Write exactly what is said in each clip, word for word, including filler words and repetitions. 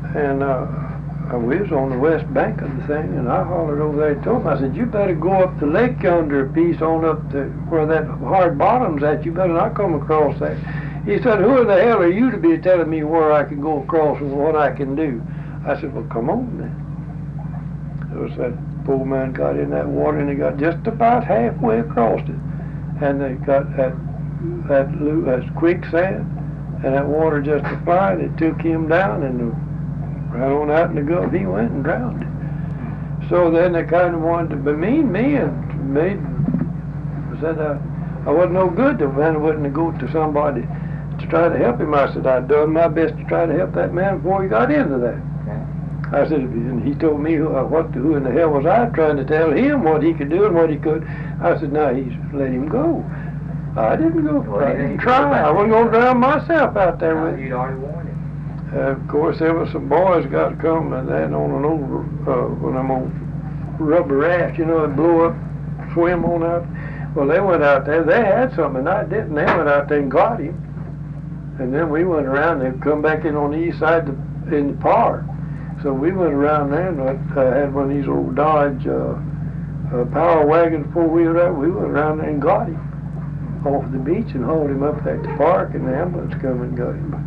and uh, we was on the west bank of the thing, and I hollered over there and told him, I said, you better go up the lake yonder a piece on up to where that hard bottom's at. You better not come across that. He said, who in the hell are you to be telling me where I can go across and what I can do? I said, well, come on then. It was that poor man got in that water, and he got just about halfway across it. And they got that, that, that quicksand, and that water just applied. It took him down, and the, right on out in the Gulf, he went and drowned. So then they kind of wanted to bemean me and made, said I, I wasn't no good. The man wouldn't go to somebody to try to help him. I said, I'd done my best to try to help that man before he got into that. I said, and he told me who, uh, what, who in the hell was I trying to tell him what he could do and what he could. I said, no, he's let him go. I didn't go. Well, I didn't try. I wasn't going to drown myself out there with him. You'd already warned him. Uh, of course, there was some boys got to come and then on an old, uh, one of them old rubber rafts, you know, that blew up, swim on out. Well, they went out there. They had something, and I didn't. They went out there and got him. And then we went around and come back in on the east side of the, in the park. So we went around there and uh, had one of these old Dodge uh, uh, power wagons, four-wheeler. We went around there and got him off the beach and hauled him up at the park, and the ambulance come and got him.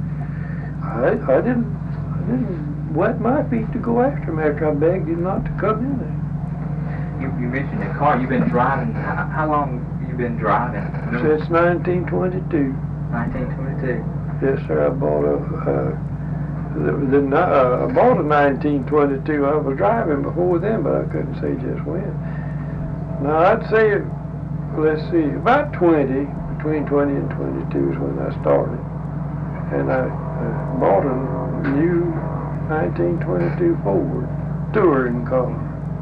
I, I didn't I didn't wet my feet to go after him after I begged him not to come in there. You, you mentioned the car. You've been driving. How, how long have you been driving? Since nineteen twenty-two. nineteen twenty-two. Yes, sir. I bought a. Uh, the, the, uh, I bought a nineteen twenty-two. I was driving before then, but I couldn't say just when. Now I'd say, let's see, about twenty, between twenty and twenty-two is when I started, and I uh, bought a new nineteen twenty-two Ford touring car.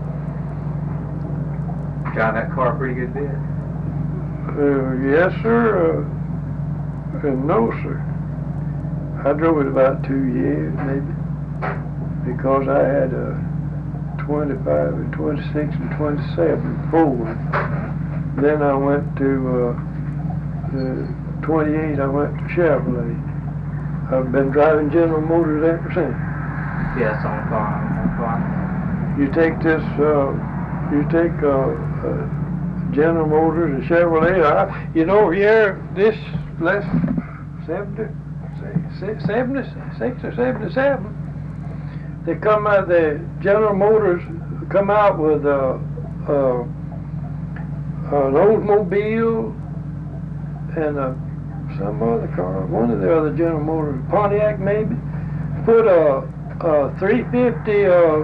Drive that car a pretty good bit. Uh, yes, sir. Uh, and no, sir. I drove it about two years, maybe, because I had a twenty-five and twenty-six and twenty-seven Ford. Then I went to uh, the twenty-eight. I went to Chevrolet. I've been driving General Motors ever since. Yes, on the car. On the car. You take this. Uh, you take uh, uh, General Motors and Chevrolet. I, you know, here this less seventy. seventy-six or seventy-seven, they come out, the General Motors come out with a, a, an Oldsmobile and a, some other car, one of the other General Motors, Pontiac maybe, put a, a three fifty uh,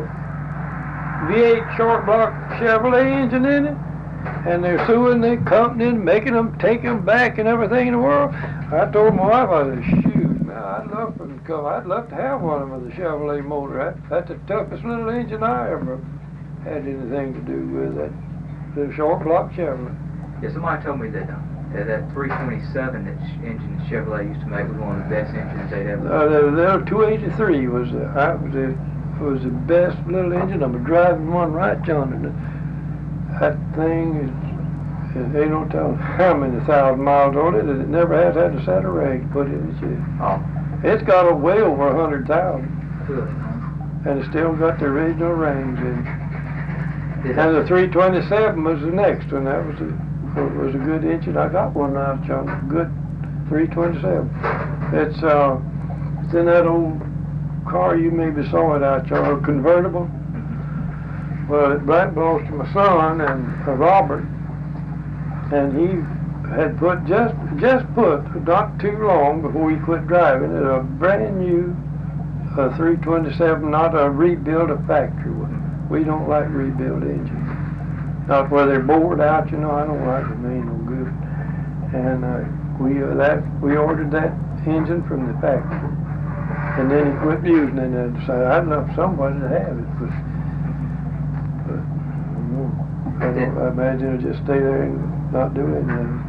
V eight short block Chevrolet engine in it, and they're suing the company and making them take them back and everything in the world. I told my wife, I said, shoot, I'd love for them to come. I'd love to have one of them with a Chevrolet motor. That, that's the toughest little engine I ever had anything to do with. That the short block Chevrolet. Yeah, somebody told me that uh, that, that three twenty-seven that sh- engine that Chevrolet used to make was one of the best engines they'd ever. Uh, the, the two eighty-three was the, I was the was the best little engine. I'm driving one right yonder. That thing is. They don't tell how many thousand miles on it, and it never has had a set of rags put in it yet. Oh. It's got a way over a hundred thousand. Good. And it's still got the original rings in it. And the three twenty-seven was the next one. That was a was a good engine. I got one now, John. Good three twenty-seven. It's uh, it's in that old car you maybe saw it out, John, a convertible. Well, it belongs to my son and uh, Robert. And he had put just just put not too long before he quit driving it a brand new uh, three twenty-seven, not a rebuild, a factory one. We don't like rebuild engines, not where they're bored out. You know, I don't like them. They ain't no good. And uh, we uh, that we ordered that engine from the factory, and then he quit using it. And decided I'd love somebody to have it, but, but I, don't, I imagine it'll just stay there and not do anything.